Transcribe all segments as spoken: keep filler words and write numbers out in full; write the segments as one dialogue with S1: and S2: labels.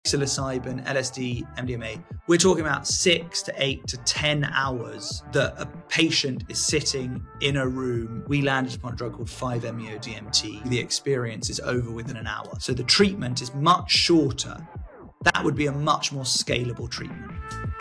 S1: psilocybin, L S D, M D M A, we're talking about six to eight to ten hours that a patient is sitting in a room. We landed upon a drug called five meo D M T. The experience is over within an hour. So the treatment is much shorter. That would be a much more scalable treatment.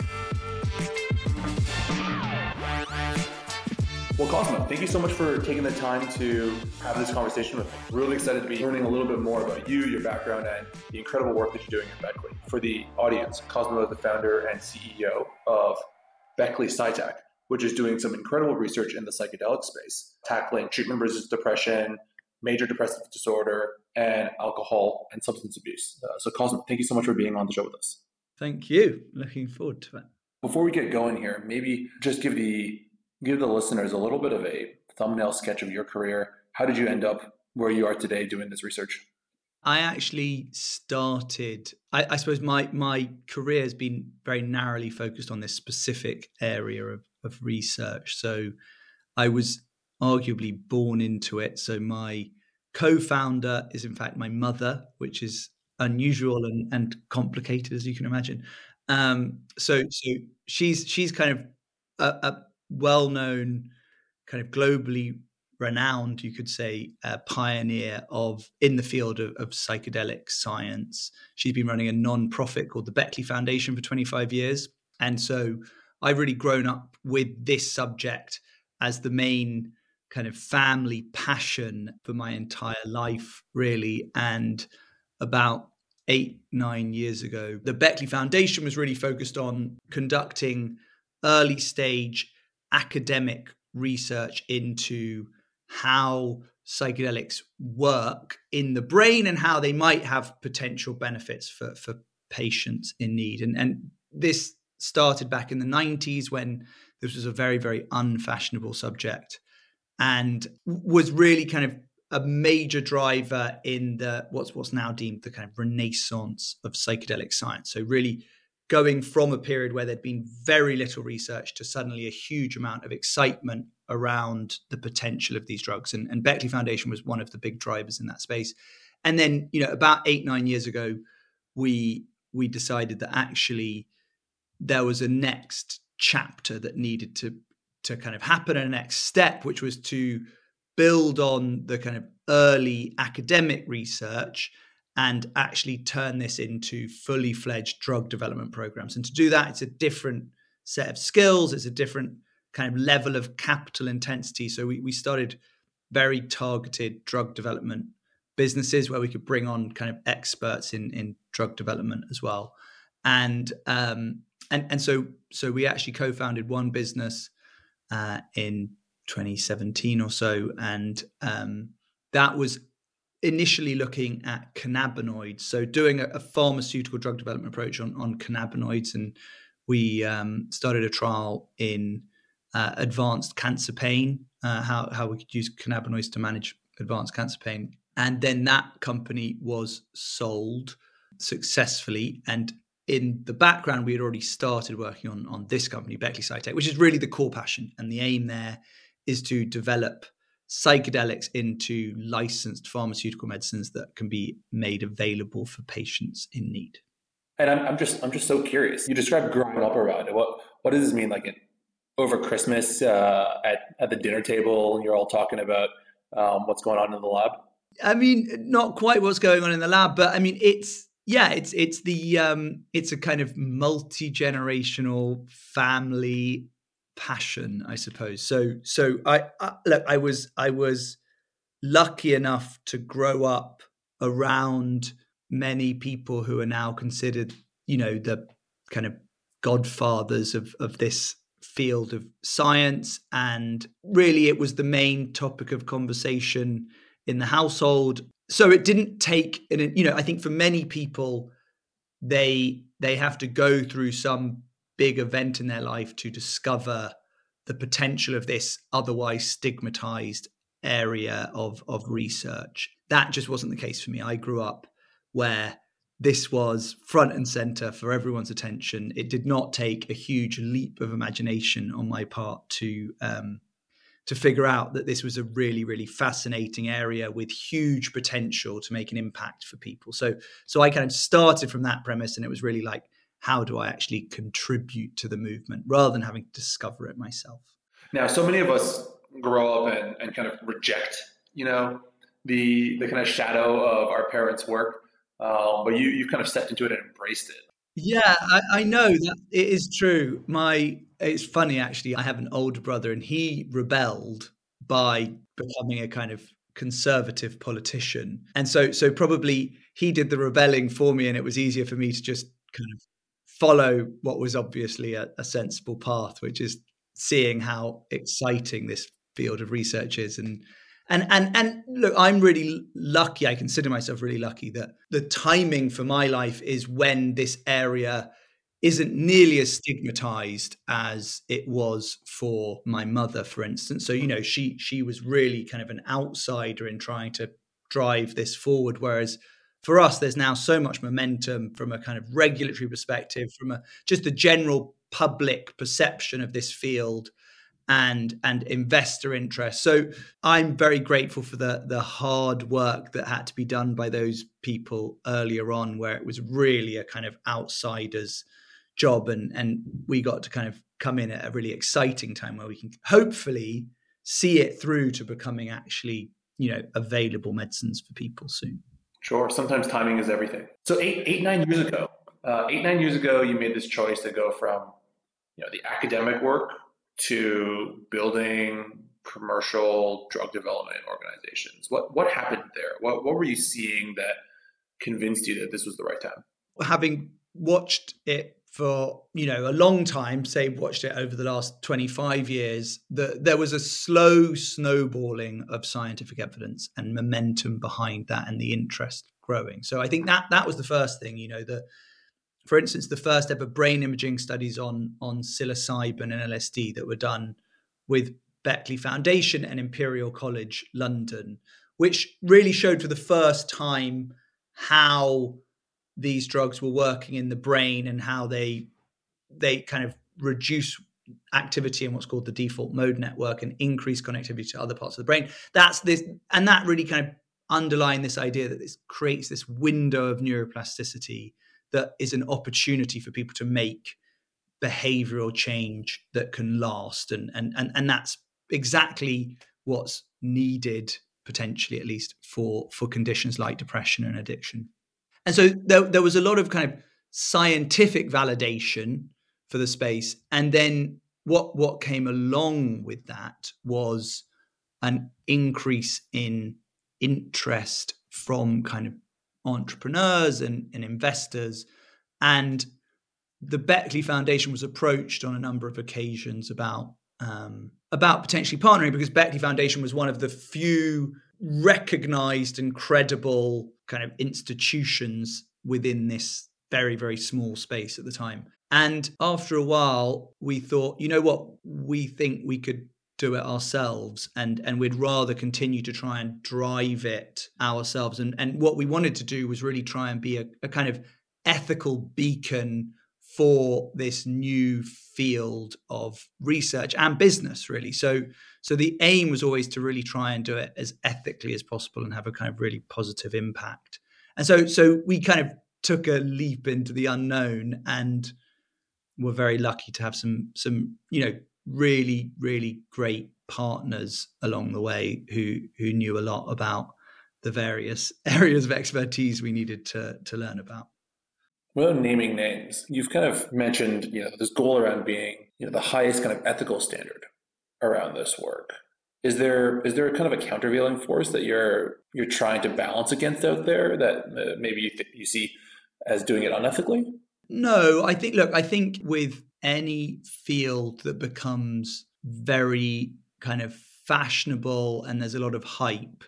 S2: Well, Cosmo, thank you so much for taking the time to have this conversation with me. Really excited to be learning a little bit more about you, your background, and the incredible work that you're doing at Beckley. For the audience, Cosmo is the founder and C E O of Beckley Psytech, which is doing some incredible research in the psychedelic space, tackling treatment-resistant depression, major depressive disorder, and alcohol and substance abuse. Uh, so Cosmo, thank you so much for being on the show with us.
S1: Thank you. Looking forward to it.
S2: Before we get going here, maybe just give the give the listeners a little bit of a thumbnail sketch of your career. How did you end up where you are today doing this research?
S1: I actually started, I, I suppose my my career has been very narrowly focused on this specific area of, of research. So I was arguably born into it. So my co-founder is in fact my mother, which is unusual and, and complicated, as you can imagine. Um, so so she's she's kind of a, a well-known, kind of globally renowned, you could say, uh, pioneer of in the field of, of psychedelic science. She's been running a non-profit called the Beckley Foundation for twenty-five years. And so I've really grown up with this subject as the main kind of family passion for my entire life, really. And about eight, nine years ago, the Beckley Foundation was really focused on conducting early stage academic research into how psychedelics work in the brain and how they might have potential benefits for, for patients in need. And, and this started back in the nineties when this was a very, very unfashionable subject and was really kind of a major driver in the what's what's now deemed the kind of renaissance of psychedelic science. So really going from a period where there'd been very little research to suddenly a huge amount of excitement around the potential of these drugs. And, and Beckley Foundation was one of the big drivers in that space. And then, you know, about eight, nine years ago, we we decided that actually there was a next chapter that needed to, to kind of happen, and a next step, which was to build on the kind of early academic research and actually turn this into fully fledged drug development programs. And to do that, it's a different set of skills. It's a different kind of level of capital intensity. So we, we started very targeted drug development businesses where we could bring on kind of experts in, in drug development as well. And um, and and so so we actually co-founded one business uh, in twenty seventeen or so, and um, that was initially looking at cannabinoids, so doing a, a pharmaceutical drug development approach on, on cannabinoids. And we um, started a trial in uh, advanced cancer pain, uh, how, how we could use cannabinoids to manage advanced cancer pain. And then that company was sold successfully. And in the background, we had already started working on, on this company, Beckley Psytech, which is really the core passion. And the aim there is to develop psychedelics into licensed pharmaceutical medicines that can be made available for patients in need.
S2: And I'm, I'm just I'm just so curious. You described growing up around it. What what does this mean? Like it, over Christmas uh, at at the dinner table, and you're all talking about um, what's going on in the lab?
S1: I mean, not quite what's going on in the lab, but I mean, it's yeah, it's it's the um, it's a kind of multi-generational family passion, I suppose. So so I, I look, I was I was lucky enough to grow up around many people who are now considered, you know, the kind of godfathers of of this field of science. And really it was the main topic of conversation in the household. So it didn't take, you know, I think for many people, they they have to go through some big event in their life to discover the potential of this otherwise stigmatized area of, of research. That just wasn't the case for me. I grew up where this was front and center for everyone's attention. It did not take a huge leap of imagination on my part to um, to figure out that this was a really, really fascinating area with huge potential to make an impact for people. So, so I kind of started from that premise, and it was really like, how do I actually contribute to the movement rather than having to discover it myself?
S2: Now, so many of us grow up and, and kind of reject, you know, the the kind of shadow of our parents' work, um, but you you kind of stepped into it and embraced it.
S1: Yeah, I, I know that it is true. My it's funny actually. I have an older brother, and he rebelled by becoming a kind of conservative politician, and so so probably he did the rebelling for me, and it was easier for me to just kind of follow what was obviously a, a sensible path, which is seeing how exciting this field of research is. And and and and look, I'm really lucky. I consider myself really lucky that the timing for my life is when this area isn't nearly as stigmatized as it was for my mother, for instance. So, you know, she she was really kind of an outsider in trying to drive this forward, whereas for us, there's now so much momentum from a kind of regulatory perspective, from a just the general public perception of this field and and investor interest. So I'm very grateful for the the hard work that had to be done by those people earlier on, where it was really a kind of outsider's job, and and we got to kind of come in at a really exciting time where we can hopefully see it through to becoming actually, you know, available medicines for people soon.
S2: Sure. Sometimes timing is everything. So eight, eight, nine years ago, uh, eight, nine years ago, you made this choice to go from, you know, the academic work to building commercial drug development organizations. What what happened there? What what were you seeing that convinced you that this was the right time?
S1: Having watched it for, you know, a long time, say watched it over the last twenty-five years, that there was a slow snowballing of scientific evidence and momentum behind that, and the interest growing. So I think that that was the first thing, you know, the, for instance, the first ever brain imaging studies on, on psilocybin and L S D that were done with Beckley Foundation and Imperial College London, which really showed for the first time how these drugs were working in the brain and how they they kind of reduce activity in what's called the default mode network and increase connectivity to other parts of the brain. That's this, and that really kind of underlined this idea that this creates this window of neuroplasticity that is an opportunity for people to make behavioral change that can last, and and and, and that's exactly what's needed, potentially at least, for for conditions like depression and addiction. And so there, there was a lot of kind of scientific validation for the space. And then what, what came along with that was an increase in interest from kind of entrepreneurs and, and investors. And the Beckley Foundation was approached on a number of occasions about, um, about potentially partnering, because Beckley Foundation was one of the few recognized and credible kind of institutions within this very, very small space at the time. And after a while, we thought, you know what, we think we could do it ourselves, and and we'd rather continue to try and drive it ourselves. And and what we wanted to do was really try and be a, a kind of ethical beacon for this new field of research and business, really. So so the aim was always to really try and do it as ethically as possible and have a kind of really positive impact. And so so we kind of took a leap into the unknown, and were very lucky to have some some you know really really great partners along the way who who knew a lot about the various areas of expertise we needed to to learn about.
S2: Without naming names, you've kind of mentioned, you know, this goal around being, you know, the highest kind of ethical standard around this work. Is there is there a kind of a countervailing force that you're you're trying to balance against out there that uh, maybe you th- you see as doing it unethically?
S1: No, I think, look, I think with any field that becomes very kind of fashionable and there's a lot of hype,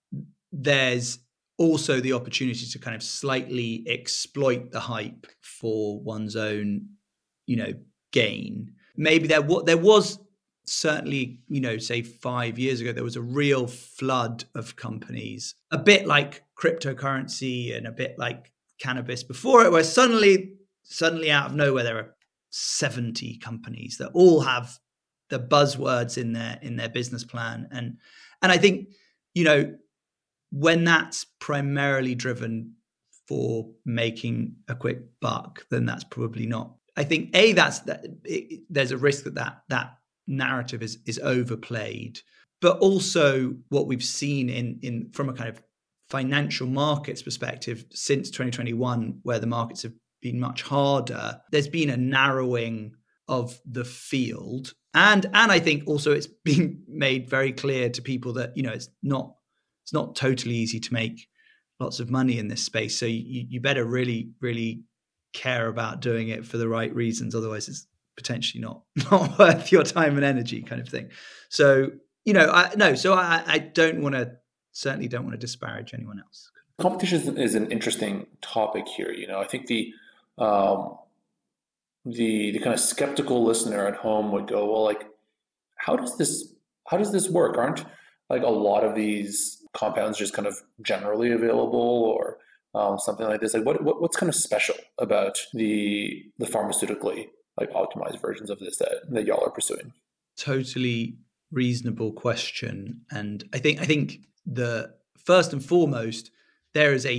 S1: there's also the opportunity to kind of slightly exploit the hype for one's own, you know, gain. Maybe there what there was certainly, you know, say five years ago, there was a real flood of companies, a bit like cryptocurrency and a bit like cannabis before it, where suddenly, suddenly out of nowhere, there are seventy companies that all have the buzzwords in their in their business plan. And and I think, you know, when that's primarily driven for making a quick buck, then that's probably not. I think a that's that it, there's a risk that that that narrative is is overplayed, but also what we've seen in in from a kind of financial markets perspective since twenty twenty-one, where the markets have been much harder, there's been a narrowing of the field, and and I think also it's been made very clear to people that, you know, it's not it's not totally easy to make lots of money in this space. So you, you better really really care about doing it for the right reasons, otherwise it's potentially not not worth your time and energy, kind of thing. So, you know, I no, so I, I don't want to certainly don't want to disparage anyone else.
S2: Competition is an interesting topic here. You know, I think the um, the the kind of skeptical listener at home would go, well, like, how does this how does this work? Aren't like a lot of these compounds just kind of generally available, or um, something like this? Like, what, what what's kind of special about the the pharmaceutically like optimized versions of this that, that y'all are pursuing?
S1: Totally reasonable question, and I think I think the first and foremost, there is a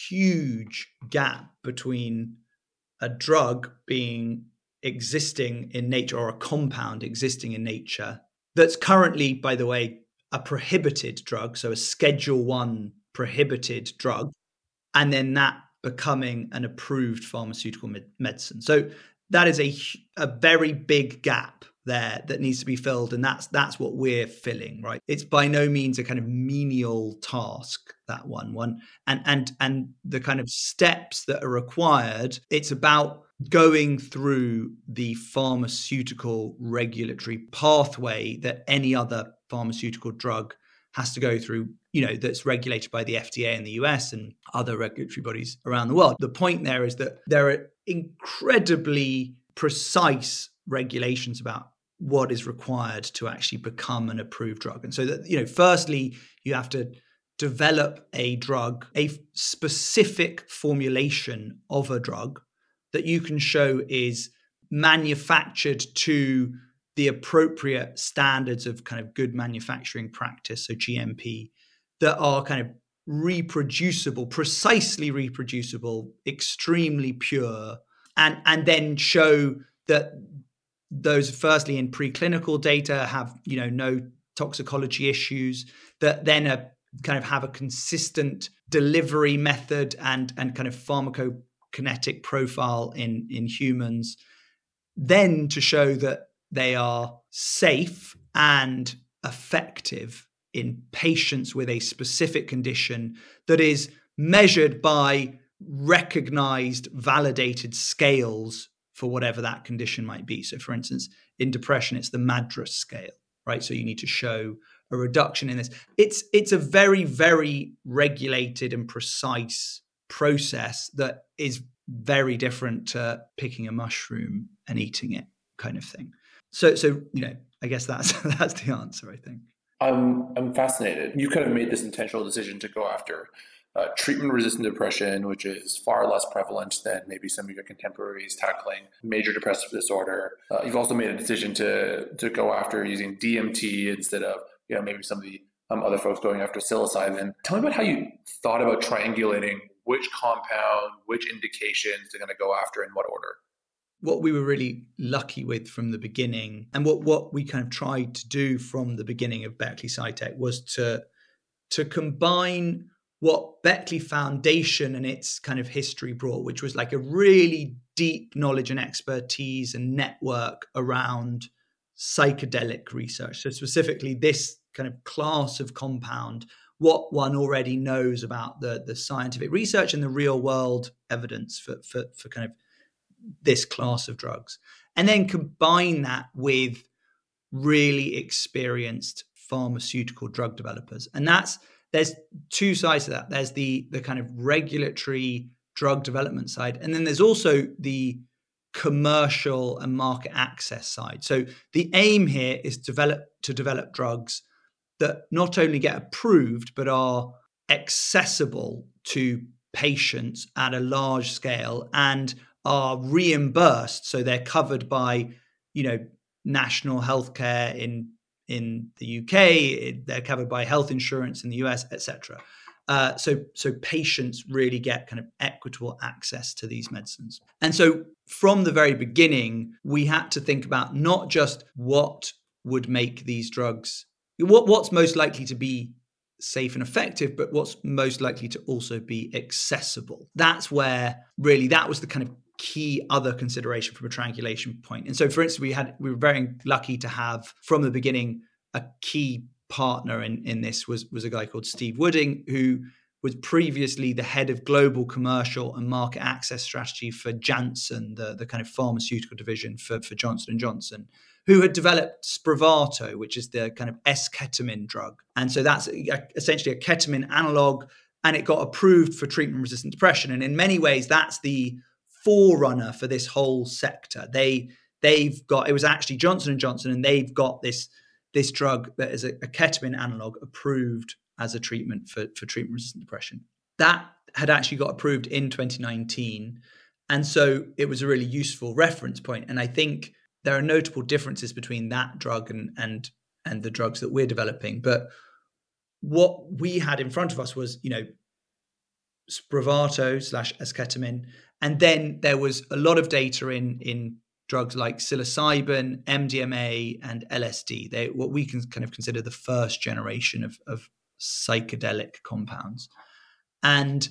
S1: huge gap between a drug being existing in nature, or a compound existing in nature that's currently, by the way, a prohibited drug, so a Schedule One prohibited drug, and then that becoming an approved pharmaceutical med- medicine. So that is a a very big gap there that needs to be filled, and that's that's what we're filling, right? It's by no means a kind of menial task, that one one, and and and the kind of steps that are required. It's about going through the pharmaceutical regulatory pathway that any other pharmaceutical drug has to go through, you know, that's regulated by the F D A in the U S and other regulatory bodies around the world. The point there is that there are incredibly precise regulations about what is required to actually become an approved drug. And so that, you know, firstly, you have to develop a drug, a specific formulation of a drug that you can show is manufactured to the appropriate standards of kind of good manufacturing practice, so G M P, that are kind of reproducible, precisely reproducible, extremely pure, and, and then show that those, firstly in preclinical data, have, you know, no toxicology issues, that then are, kind of have a consistent delivery method and, and kind of pharmacokinetic profile in, in humans, then to show that they are safe and effective in patients with a specific condition that is measured by recognized, validated scales for whatever that condition might be. So for instance, in depression, it's the MADRS scale, right? So you need to show a reduction in this. It's it's a very, very regulated and precise process that is very different to picking a mushroom and eating it, kind of thing. So, so you know, I guess that's that's the answer, I think.
S2: I'm I'm fascinated. You kind of made this intentional decision to go after uh, treatment-resistant depression, which is far less prevalent than maybe some of your contemporaries tackling major depressive disorder. Uh, you've also made a decision to to go after using D M T instead of, you know, maybe some of the um, other folks going after psilocybin. Tell me about how you thought about triangulating which compound, which indications they're going to go after in what order.
S1: What we were really lucky with from the beginning, and what, what we kind of tried to do from the beginning of Beckley SciTech, was to, to combine what Beckley Foundation and its kind of history brought, which was like a really deep knowledge and expertise and network around psychedelic research. So specifically this kind of class of compound, what one already knows about the, the scientific research and the real world evidence for, for, for kind of this class of drugs, and then combine that with really experienced pharmaceutical drug developers. And that's, there's two sides to that. There's the the kind of regulatory drug development side, and then there's also the commercial and market access side. So the aim here is develop to develop drugs that not only get approved but are accessible to patients at a large scale and are reimbursed, so they're covered by, you know, national healthcare in in the U K. They're covered by health insurance in the U S, et cetera. Uh, so, so patients really get kind of equitable access to these medicines. And so from the very beginning, we had to think about not just what would make these drugs, what, what's most likely to be safe and effective, but what's most likely to also be accessible. That's where really that was the kind of key other consideration from a triangulation point. And so, for instance, we had we were very lucky to have from the beginning a key partner in, in this was, was a guy called Steve Wooding, who was previously the head of global commercial and market access strategy for Janssen, the, the kind of pharmaceutical division for, for Johnson and Johnson, who had developed Spravato, which is the kind of S-ketamine drug. And so that's essentially a ketamine analog, and it got approved for treatment-resistant depression. And in many ways, that's the forerunner for this whole sector. They, they've got, it was actually Johnson and Johnson, and they've got this this drug that is a, a ketamine analog approved as a treatment for, for treatment-resistant depression. That had actually got approved in twenty nineteen. And so it was a really useful reference point. And I think there are notable differences between that drug and, and, and the drugs that we're developing. But what we had in front of us was, you know, Spravato slash esketamine. And then there was a lot of data in, in drugs like psilocybin, M D M A, and L S D. They what we can kind of consider the first generation of, of psychedelic compounds. And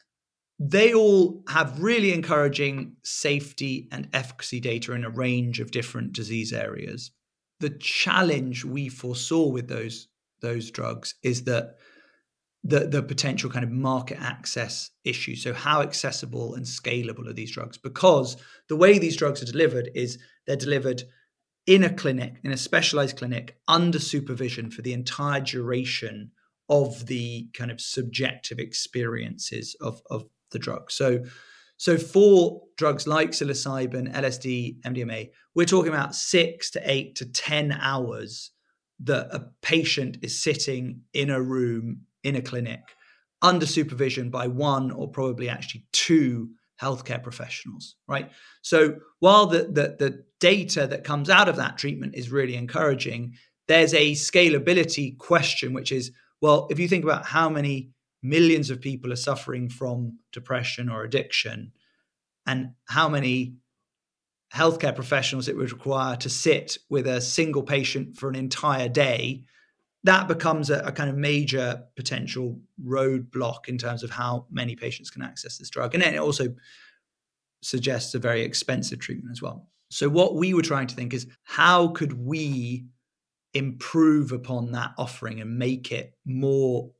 S1: they all have really encouraging safety and efficacy data in a range of different disease areas. The challenge we foresaw with those, those drugs is that the, the potential kind of market access issue. So how accessible and scalable are these drugs? Because the way these drugs are delivered is they're delivered in a clinic, in a specialized clinic, under supervision for the entire duration of the kind of subjective experiences of, of the drug. So, so for drugs like psilocybin, L S D, M D M A, we're talking about six to eight to ten hours that a patient is sitting in a room in a clinic under supervision by one or probably actually two healthcare professionals, right? So while the, the, the data that comes out of that treatment is really encouraging, there's a scalability question, which is, well, if you think about how many millions of people are suffering from depression or addiction, and how many healthcare professionals it would require to sit with a single patient for an entire day, that becomes a, a kind of major potential roadblock in terms of how many patients can access this drug. And then it also suggests a very expensive treatment as well. So what we were trying to think is, how could we improve upon that offering and make it more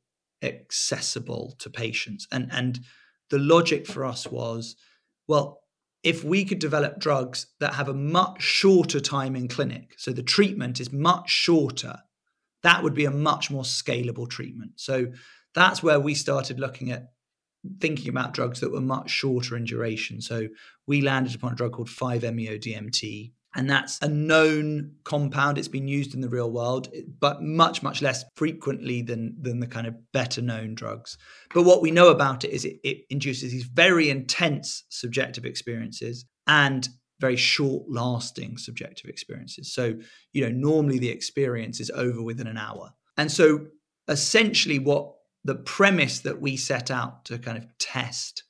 S1: accessible to patients? And, and the logic for us was, well, if we could develop drugs that have a much shorter time in clinic, so the treatment is much shorter, that would be a much more scalable treatment. So that's where we started looking at thinking about drugs that were much shorter in duration. So we landed upon a drug called five meo D M T, and that's a known compound. It's been used in the real world, but much, much less frequently than, than the kind of better known drugs. But what we know about it is it, it induces these very intense subjective experiences and very short-lasting subjective experiences. So, you know, normally the experience is over within an hour. And so essentially what the premise that we set out to kind of test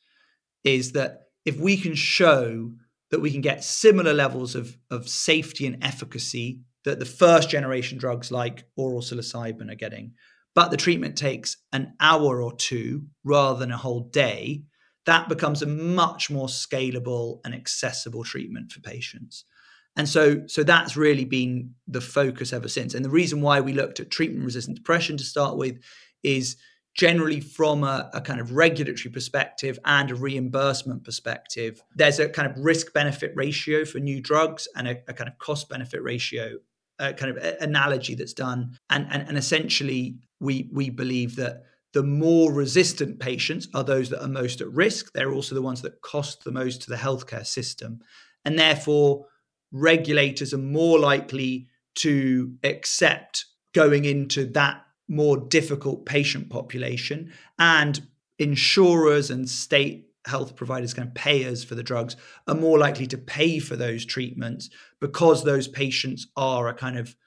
S1: is that if we can show that we can get similar levels of, of safety and efficacy that the first generation drugs like oral psilocybin are getting, but the treatment takes an hour or two rather than a whole day, that becomes a much more scalable and accessible treatment for patients. And so, so that's really been the focus ever since. And the reason why we looked at treatment-resistant depression to start with is generally from a, a kind of regulatory perspective and a reimbursement perspective, there's a kind of risk-benefit ratio for new drugs and a, a kind of cost-benefit ratio, a kind of analogy that's done. And, and, and essentially, we we believe that the more resistant patients are those that are most at risk. They're also the ones that cost the most to the healthcare system. And therefore, regulators are more likely to accept going into that more difficult patient population. And insurers and state health providers, kind of payers for the drugs, are more likely to pay for those treatments because those patients are a kind of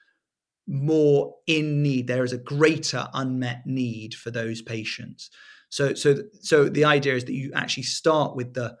S1: more in need. There is a greater unmet need for those patients. So, so, so the idea is that you actually start with the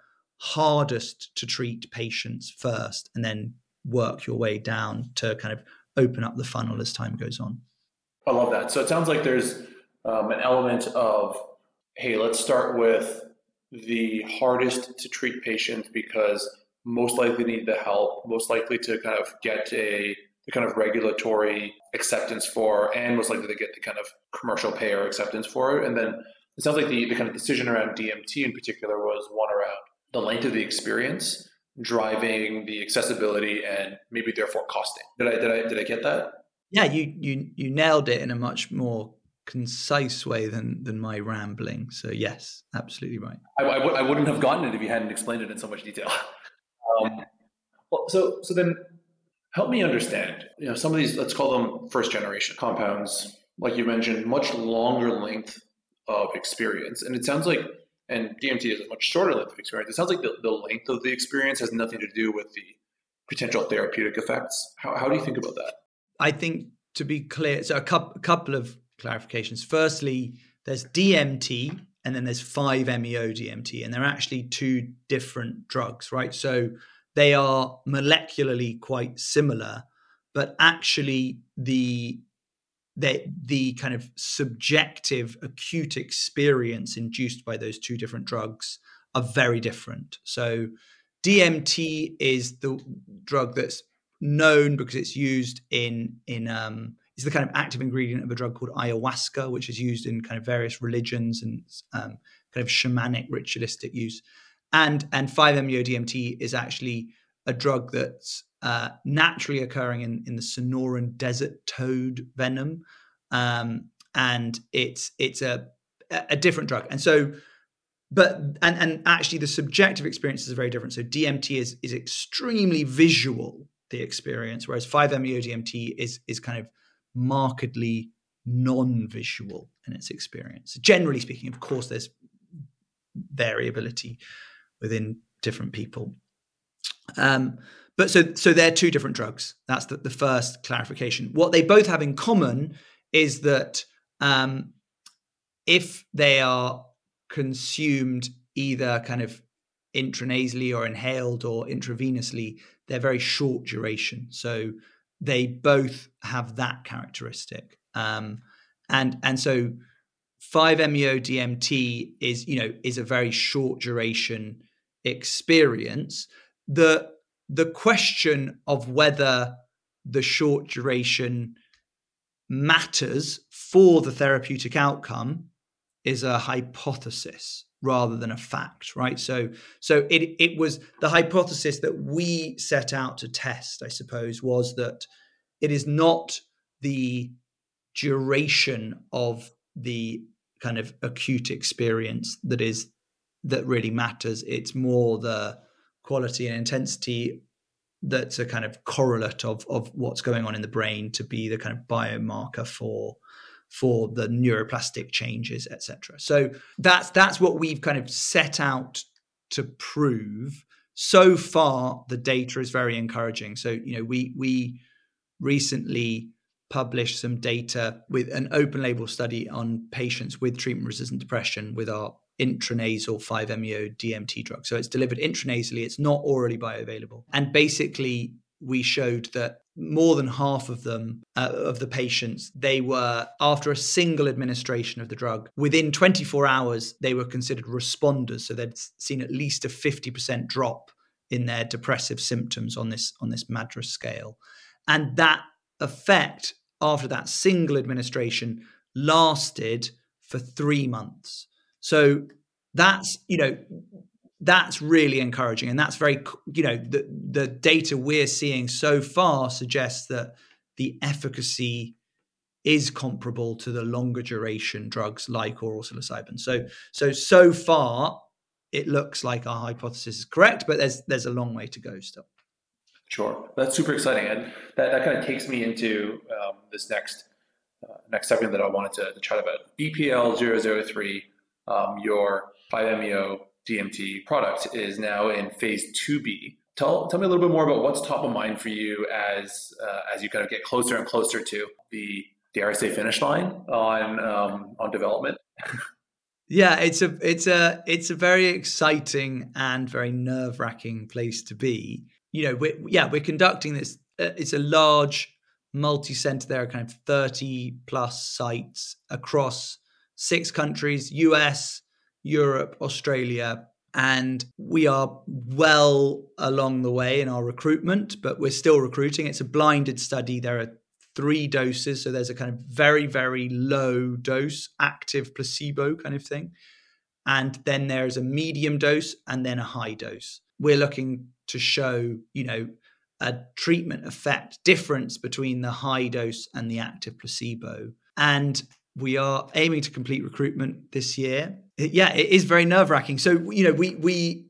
S1: hardest to treat patients first, and then work your way down to kind of open up the funnel as time goes on.
S2: I love that. So it sounds like there's um, an element of, hey, let's start with the hardest to treat patients because most likely need the help, most likely to kind of get a the kind of regulatory acceptance for, and most likely to get the kind of commercial payer acceptance for it. And then it sounds like the, the kind of decision around D M T in particular was one around the length of the experience, driving the accessibility, and maybe therefore costing. Did I did I did I get that?
S1: Yeah, you you you nailed it in a much more concise way than than my rambling. So yes, absolutely right.
S2: I, I, w- I wouldn't have gotten it if you hadn't explained it in so much detail. Um, well, so so then help me understand. You know, some of these, let's call them first generation compounds, like you mentioned, much longer length of experience, and it sounds like, and D M T is a much shorter length of experience. It sounds like the, the length of the experience has nothing to do with the potential therapeutic effects. How how do you think about that?
S1: I think, to be clear, so a couple, a couple of clarifications. Firstly, there's D M T and then there's five M E O D M T, and they're actually two different drugs, right? So they are molecularly quite similar, but actually the the, the kind of subjective acute experience induced by those two different drugs are very different. So D M T is the drug that's known because it's used in in um, it's the kind of active ingredient of a drug called ayahuasca, which is used in kind of various religions and um, kind of shamanic ritualistic use. And and five M E O D M T is actually a drug that's uh, naturally occurring in, in the Sonoran desert toad venom, um, and it's it's a a different drug. And so, but and and actually the subjective experiences are very different. So D M T is is extremely visual, the experience, whereas five M E O D M T is is kind of markedly non-visual in its experience. Generally speaking, of course, there's variability within different people. Um, but so so they're two different drugs. That's the, the first clarification. What they both have in common is that um, if they are consumed either kind of intranasally or inhaled or intravenously, they're very short duration. So they both have that characteristic. Um, and and so five M E O D M T is, you know, is a very short duration experience. The the question of whether the short duration matters for the therapeutic outcome is a hypothesis rather than a fact, right? So, so it it was the hypothesis that we set out to test, I suppose, was that it is not the duration of the kind of acute experience that is that really matters. It's more the quality and intensity that's a kind of correlate of of what's going on in the brain to be the kind of biomarker for for the neuroplastic changes, et cetera. So that's that's what we've kind of set out to prove. So far, the data is very encouraging. So, you know, we we recently published some data with an open label study on patients with treatment-resistant depression with our intranasal five M E O D M T drug. So it's delivered intranasally. It's not orally bioavailable. And basically, we showed that more than half of them, uh, of the patients, they were, after a single administration of the drug, within twenty-four hours, they were considered responders. So they'd seen at least a fifty percent drop in their depressive symptoms on this, on this MADRS scale. And that effect after that single administration lasted for three months. So that's, you know, that's really encouraging. And that's very, you know, the, the data we're seeing so far suggests that the efficacy is comparable to the longer duration drugs like oral psilocybin. So, so, so far it looks like our hypothesis is correct, but there's, there's a long way to go still.
S2: Sure, that's super exciting, and that, that kind of takes me into um, this next uh, next segment that I wanted to, to chat about. B P L zero zero three, um, your five M E O D M T product is now in phase two B. Tell, tell me a little bit more about what's top of mind for you as uh, as you kind of get closer and closer to the, dare I say, finish line on um, on development.
S1: Yeah, it's a it's a it's a very exciting and very nerve-wracking place to be. You know, we're, yeah, we're conducting this. Uh, it's a large multi-center. There are kind of thirty plus sites across six countries: U S, Europe, Australia, and we are well along the way in our recruitment, but we're still recruiting. It's a blinded study. There are three doses. So there's a kind of very, very low dose, active placebo kind of thing. And then there's a medium dose and then a high dose. We're looking to show, you know, a treatment effect difference between the high dose and the active placebo. And we are aiming to complete recruitment this year. It, yeah, it is very nerve-wracking. So, you know, we we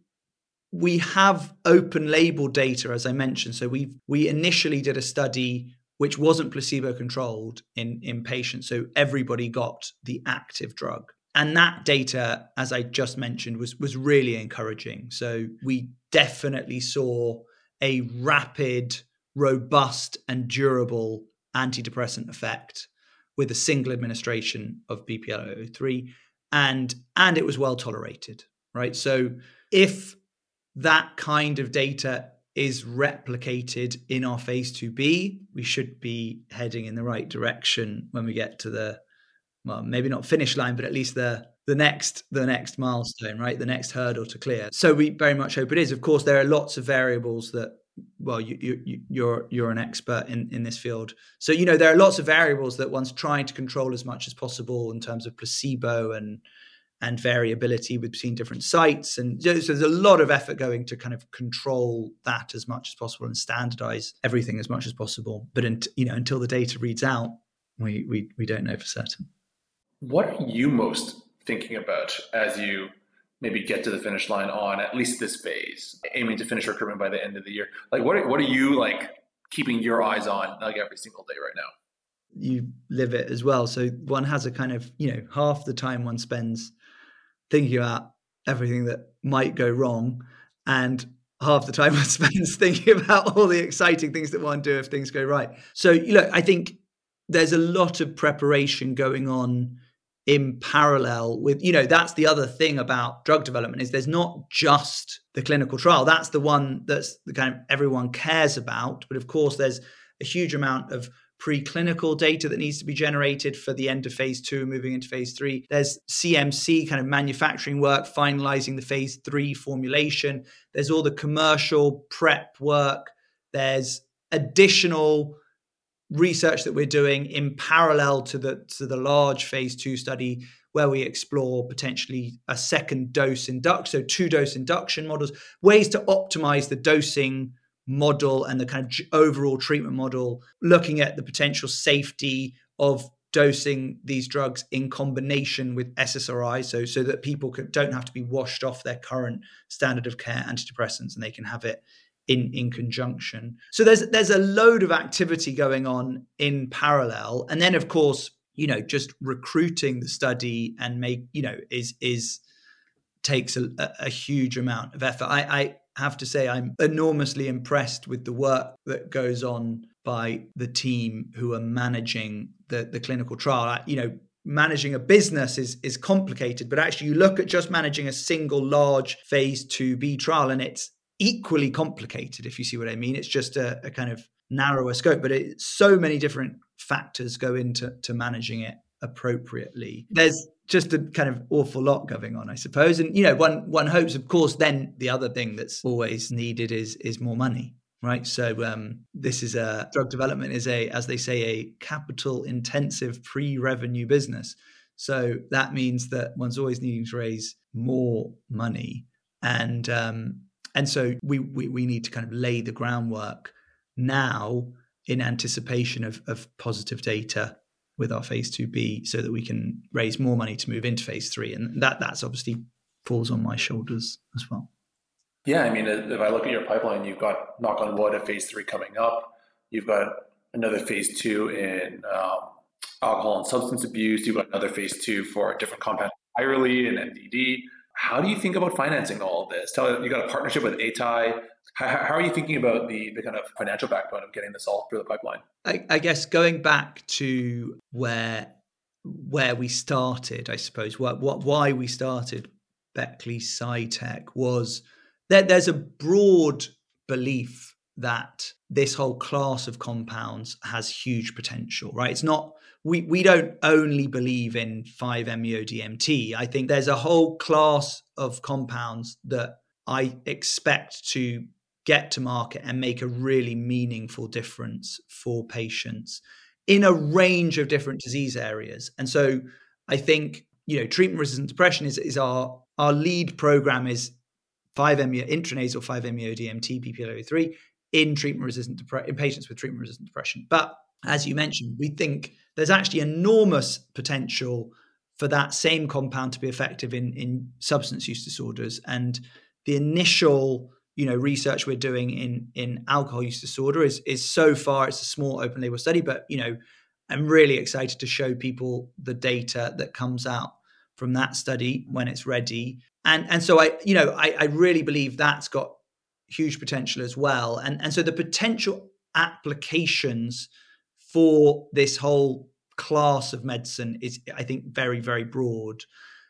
S1: we have open label data, as I mentioned. So we we initially did a study which wasn't placebo-controlled in, in patients. So everybody got the active drug. And that data, as I just mentioned, was, was really encouraging. So we definitely saw a rapid, robust, and durable antidepressant effect with a single administration of B P L zero zero three, and and it was well tolerated, right? So if that kind of data is replicated in our phase two B, we should be heading in the right direction when we get to the, well, maybe not finish line, but at least the the next the next milestone, right? The next hurdle to clear. So we very much hope it is. Of course, there are lots of variables that, well, you, you, you're you're an expert in, in this field. So, you know, there are lots of variables that one's trying to control as much as possible in terms of placebo and and variability between different sites. And so there's a lot of effort going to kind of control that as much as possible and standardize everything as much as possible. But, in, you know, until the data reads out, we, we, we don't know for certain.
S2: What are you most thinking about as you maybe get to the finish line on at least this phase, aiming to finish recruitment by the end of the year? Like, what are, what are you like keeping your eyes on like every single day right now?
S1: You live it as well. So one has a kind of, you know, half the time one spends thinking about everything that might go wrong, and half the time one spends thinking about all the exciting things that one do if things go right. So, look, I think there's a lot of preparation going on in parallel with, you know, that's the other thing about drug development is there's not just the clinical trial. That's the one that's the kind of everyone cares about. But of course, there's a huge amount of preclinical data that needs to be generated for the end of phase two, moving into phase three. There's C M C kind of manufacturing work, finalizing the phase three formulation. There's all the commercial prep work. There's additional research that we're doing in parallel to the to the large phase two study where we explore potentially a second dose induction, so two dose induction models, ways to optimize the dosing model and the kind of overall treatment model, looking at the potential safety of dosing these drugs in combination with S S R I, so so that people can, don't have to be washed off their current standard of care antidepressants and they can have it in in conjunction. So there's there's a load of activity going on in parallel, and then of course, you know, just recruiting the study and make, you know, is is takes a, a huge amount of effort. I, I have to say I'm enormously impressed with the work that goes on by the team who are managing the, the clinical trial. You know, managing a business is is complicated, but actually you look at just managing a single large phase two B trial and it's equally complicated, if you see what I mean. It's just a, a kind of narrower scope, but it, so many different factors go into to managing it appropriately. There's just a kind of awful lot going on, I suppose. And, you know, one one hopes, of course, then the other thing that's always needed is is more money, right? So um, this is a drug development is a, as they say, a capital intensive pre-revenue business. So that means that one's always needing to raise more money. And um, and so we, we we need to kind of lay the groundwork now in anticipation of, of positive data with our phase two B so that we can raise more money to move into phase three. And that that's obviously falls on my shoulders as well.
S2: Yeah, I mean, if I look at your pipeline, you've got, knock on wood, a phase three coming up. You've got another phase two in um, alcohol and substance abuse. You've got another phase two for a different compound entirely in M D D. How do you think about financing all of this? Tell you got a partnership with A T I. How, how are you thinking about the, the kind of financial backbone of getting this all through the pipeline?
S1: I, I guess going back to where where we started, I suppose, what, what why we started Beckley SciTech was that there's a broad belief that this whole class of compounds has huge potential, right? It's not, we, we don't only believe in five M E O D M T. I think there's a whole class of compounds that I expect to get to market and make a really meaningful difference for patients in a range of different disease areas. And so I think, you know, treatment-resistant depression is, is our, our lead program is five M E O, intranasal five M E O D M T, B P L zero three in treatment-resistant depression, in patients with treatment-resistant depression. But as you mentioned, we think there's actually enormous potential for that same compound to be effective in, in substance use disorders. And the initial, you know, research we're doing in in alcohol use disorder is is so far, it's a small open label study, but you know, I'm really excited to show people the data that comes out from that study when it's ready. And and so I, you know, I, I really believe that's got huge potential as well. And and so the potential applications for this whole class of medicine is, I think, very, very broad.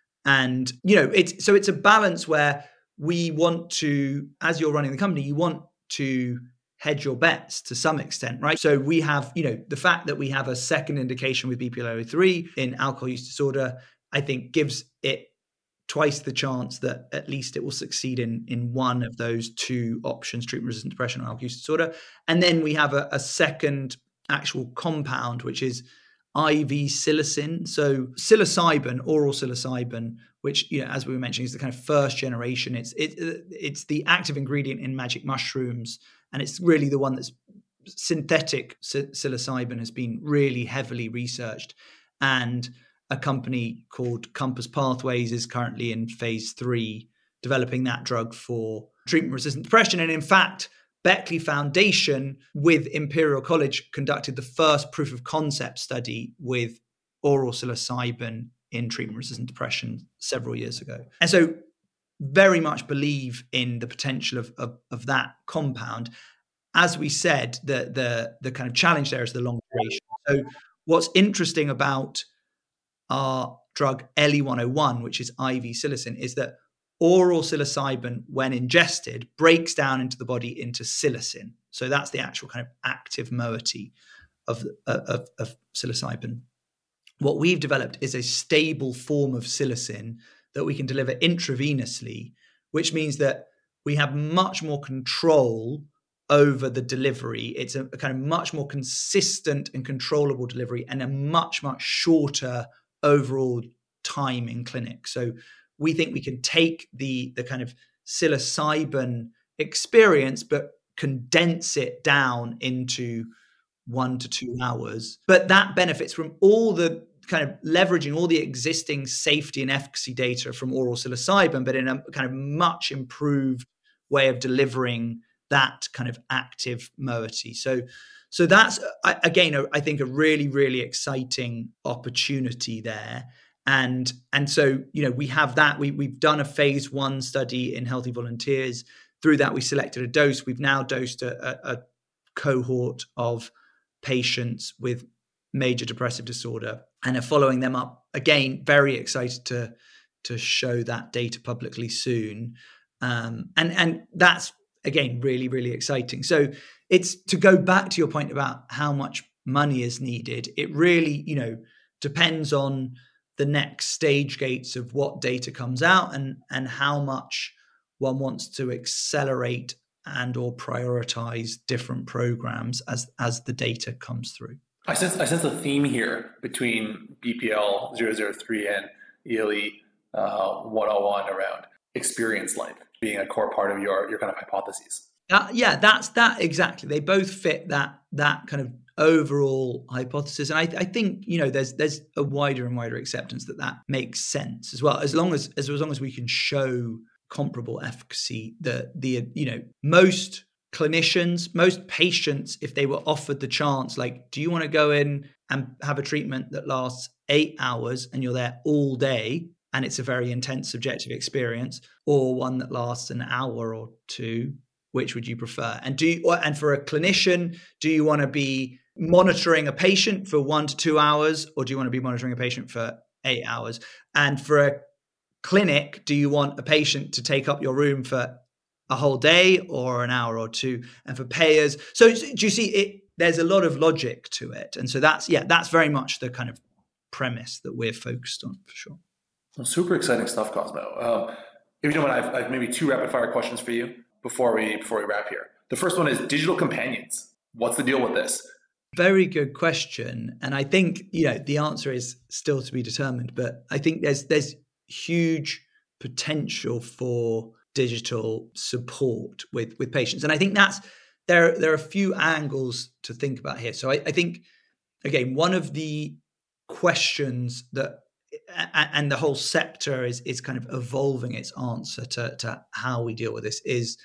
S1: And you know, it's so it's a balance where we want to, as you're running the company, you want to hedge your bets to some extent, right? So we have, you know, the fact that we have a second indication with B P L zero three in alcohol use disorder, I think gives it twice the chance that at least it will succeed in, in one of those two options, treatment-resistant depression or alcohol use disorder. And then we have a, a second actual compound, which is I V psilocin. So psilocybin, oral psilocybin, which, you know, as we were mentioning, is the kind of first generation. It's it, it's the active ingredient in magic mushrooms, and it's really the one that's synthetic. Psilocybin has been really heavily researched, and a company called Compass Pathways is currently in phase three developing that drug for treatment-resistant depression. And in fact, Beckley Foundation with Imperial College conducted the first proof of concept study with oral psilocybin in treatment-resistant depression several years ago. And so very much believe in the potential of, of, of that compound. As we said, the, the, the kind of challenge there is the long duration. So what's interesting about our drug L E one oh one, which is I V psilocin, is that oral psilocybin, when ingested, breaks down into the body into psilocin. So that's the actual kind of active moiety of, of, of psilocybin. What we've developed is a stable form of psilocin that we can deliver intravenously, which means that we have much more control over the delivery. It's a, a kind of much more consistent and controllable delivery and a much, much shorter overall time in clinic. So we think we can take the, the kind of psilocybin experience, but condense it down into one to two hours. But that benefits from all the kind of leveraging all the existing safety and efficacy data from oral psilocybin, but in a kind of much improved way of delivering that kind of active moiety. So, so that's, again, I think a really, really exciting opportunity there. And, and so, you know, we have that, we, we've done a phase one study in healthy volunteers. Through that, we selected a dose. We've now dosed a, a, a cohort of patients with major depressive disorder and are following them up. Again, very excited to, to show that data publicly soon. Um, and, and that's, again, really, really exciting. So it's, to go back to your point about how much money is needed, it really, you know, depends on the next stage gates of what data comes out and, and how much one wants to accelerate and or prioritize different programs as, as the data comes through.
S2: I sense, I sense a theme here between B P L zero zero three and E L E uh, one oh one around experience life being a core part of your, your kind of hypotheses.
S1: Uh, yeah, that's that exactly. They both fit that that kind of overall hypothesis, and I, I think, you know, there's there's a wider and wider acceptance that that makes sense as well. As long as as, as long as we can show comparable efficacy, the the you know, most clinicians, most patients, if they were offered the chance, like, do you want to go in and have a treatment that lasts eight hours and you're there all day, and it's a very intense subjective experience, or one that lasts an hour or two? Which would you prefer? And do you, and for a clinician, do you want to be monitoring a patient for one to two hours, or do you want to be monitoring a patient for eight hours? And for a clinic, do you want a patient to take up your room for a whole day or an hour or two? And for payers, so do you see it? There's a lot of logic to it, and so that's yeah, that's very much the kind of premise that we're focused on for sure.
S2: Well, super exciting stuff, Cosmo. Um, if you don't mind, I've, I've maybe two rapid fire questions for you before we before we wrap here. The first one is digital companions. What's the deal with this?
S1: Very good question, and I think you know the answer is still to be determined. But I think there's there's huge potential for digital support with with patients, and I think that's there. There are a few angles to think about here. So I, I think again, one of the questions that and the whole sector is is kind of evolving its answer to, to how we deal with this is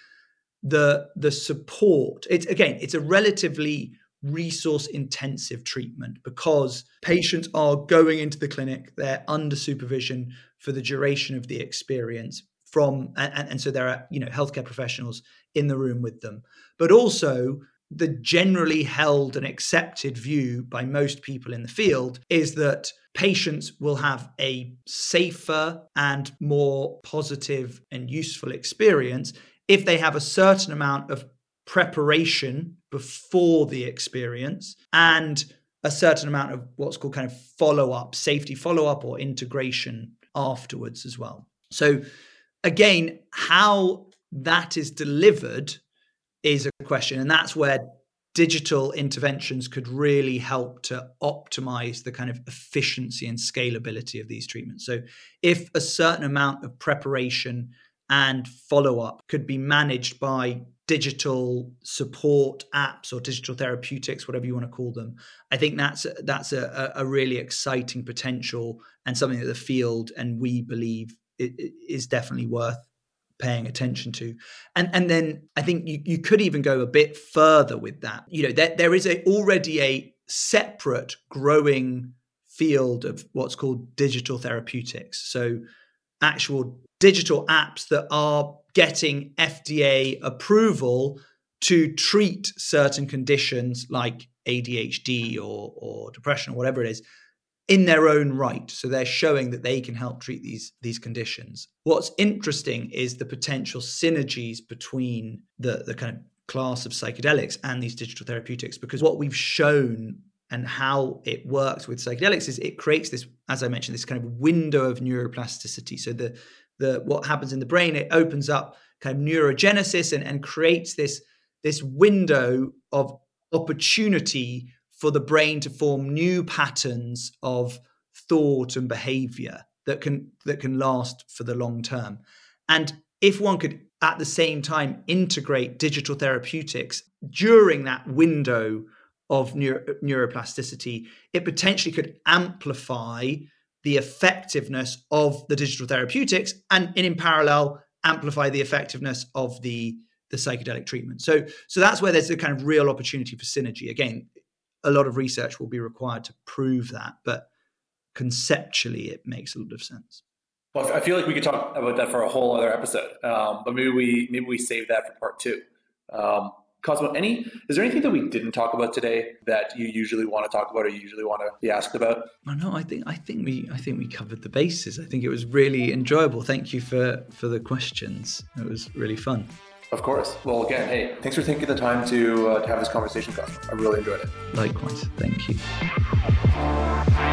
S1: the the support. It's again, it's a relatively resource intensive treatment because patients are going into the clinic, they're under supervision for the duration of the experience from and, and so there are you know healthcare professionals in the room with them, but also the generally held and accepted view by most people in the field is that patients will have a safer and more positive and useful experience if they have a certain amount of preparation before the experience and a certain amount of what's called kind of follow-up, safety follow-up or integration afterwards as well. So again, how that is delivered is a question, and that's where digital interventions could really help to optimize the kind of efficiency and scalability of these treatments. So if a certain amount of preparation and follow-up could be managed by digital support apps or digital therapeutics, whatever you want to call them, I think that's that's a, a really exciting potential and something that the field and we believe is definitely worth paying attention to. And and then I think you, you could even go a bit further with that. You know, there, there is a already a separate growing field of what's called digital therapeutics. So actual digital apps that are getting F D A approval to treat certain conditions like A D H D or, or depression or whatever it is in their own right. So they're showing that they can help treat these, these conditions. What's interesting is the potential synergies between the, the kind of class of psychedelics and these digital therapeutics, because what we've shown and how it works with psychedelics is it creates this, as I mentioned, this kind of window of neuroplasticity. So the the what happens in the brain, it opens up kind of neurogenesis and, and creates this, this window of opportunity for the brain to form new patterns of thought and behavior that can that can last for the long term. And if one could at the same time integrate digital therapeutics during that window of neuro, neuroplasticity, it potentially could amplify the effectiveness of the digital therapeutics and, and in parallel amplify the effectiveness of the, the psychedelic treatment. So, so that's where there's a kind of real opportunity for synergy. Again, a lot of research will be required to prove that, but conceptually it makes a lot of sense.
S2: Well, I feel like we could talk about that for a whole other episode, um, but maybe we maybe we save that for part two. Um, Cosmo, any is there anything that we didn't talk about today that you usually want to talk about or you usually want to be asked about?
S1: Oh, no, I think I think we I think we covered the bases. I think it was really enjoyable. Thank you for for the questions. It was really fun.
S2: Of course. Well, again, hey, thanks for taking the time to, uh, to have this conversation, Cosmo. I really enjoyed it.
S1: Likewise. Thank you.